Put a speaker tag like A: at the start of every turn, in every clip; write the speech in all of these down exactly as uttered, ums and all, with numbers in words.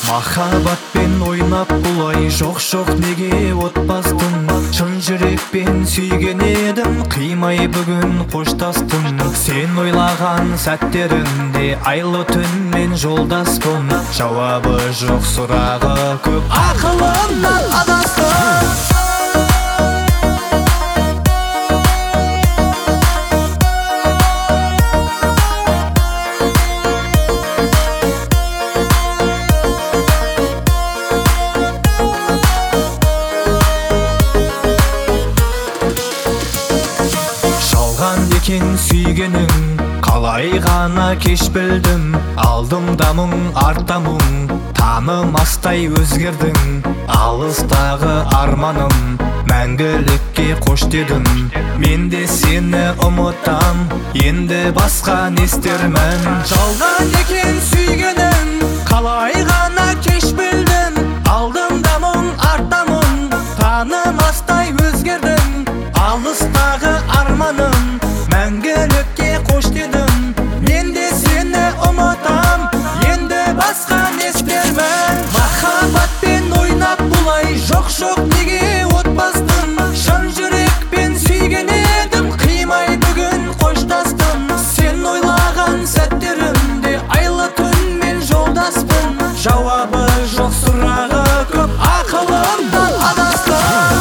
A: Махаббатпен ойнап бұлай жоқ-жоқ неге отпастым? Шын жүрекпен сүйген едім, қимай бүгін қоштастым. Сен ойлаған сәттерінде айлы түнмен жолдаспын. Жауабы жоқ сұрағы көп, ақылымнан адастым. Екен сүйгенің, қалай ғана кеш білдім. Алдымда мұң, артта мұң, танымастай өзгердің. Алыстағы арманым, мәңгілікке қош дедім. Мен де сені ұмытам, енді басқа не істермін. Жалған екен сүйгенің, қалай ғана кеш білдім. Алдымда мұң, артта мұң, танымастай өзгердің. Алыстағы арманым, мәңгілікке қош дедім. Мен де сені ұмытам, енді басқа не істермін. Махаббатпен ойнап бұлай жоқ-жоқ неге отпастым? Шын жүрекпен сүйген едім, қимай бүгін қоштастым. Сен ойлаған сәттерімде айлы түнмен жолдаспын. Жауабы жоқ сұрағы көп, ақылымнан адастым.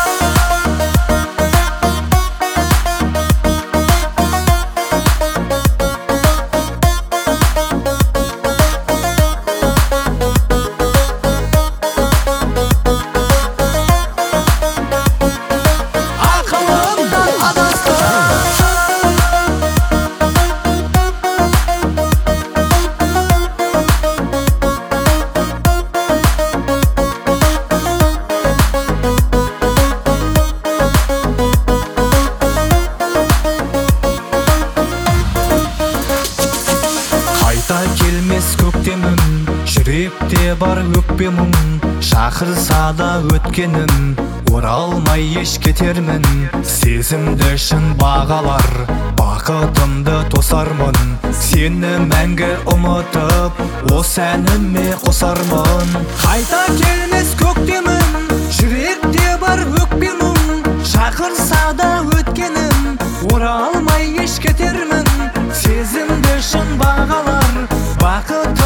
A: Келмес көктемім, жүректе бар өкпе мұң. Шақырса да өткенім, оралмай еш кетермін. Сезімді шын бағалар, бақытымды тосармын. Сені мәңгі ұмытып, осы әніме қосармын. Қайта келмес көктемім, жүректе бар өкпе мұң. Шақырса да өткенім, оралмай еш кетермін. Сезімді шын бағалар, бақыт